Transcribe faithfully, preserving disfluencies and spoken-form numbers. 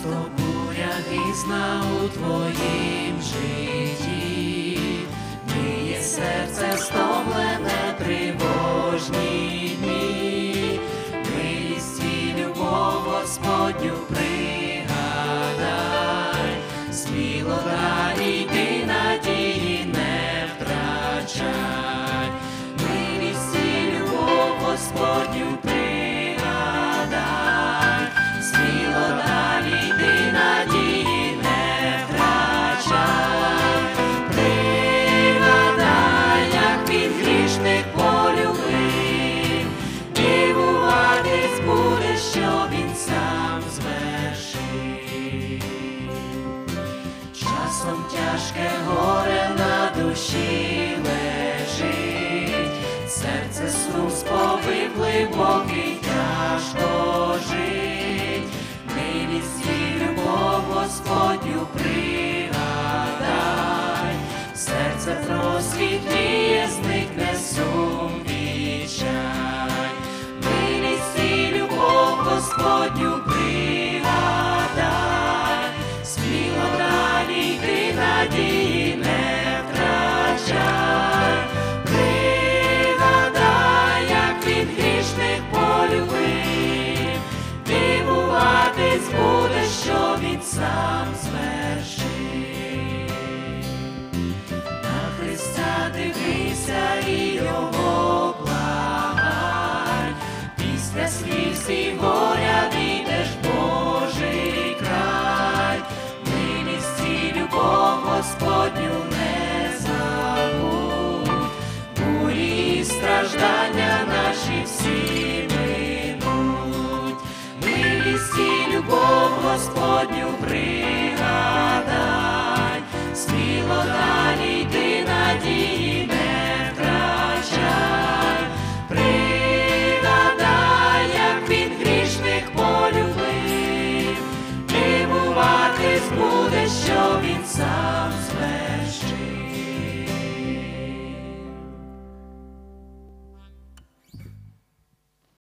часто буря грізна у твоїм житті, миє серце стомлене тривожні дні, милість і любов Господню пригадай, сміло далі йди, надії не втрачай, милість і любов Господню пригадай, сміло далі йди, надії не втрачай, пригадай, як він грішних полюбив, дивуватись буде, що він сам звершив. Часом тяжке горе на душі лежить, серце сну сповив глибокий, тяжко жить, милість і любов Господню пригадай, серце просвітліє, зникне сум відчай, милість і любов Господню пригадай, сміло далі йди, надії не втрачай, пригадай, як він грішних полюбив, дивуватись буде, що він сам звершив. На Христа дивися і його благай, після сліз і горя війдеш в Божий край, милість і любов Господню не забудь, бурі і страждання наші всі минуть, милість і любов Господню пригадай, сміло далі йди, надії не втрачай, пригадай, як він грішних полюбив, дивуватись буде, що він сам звершив.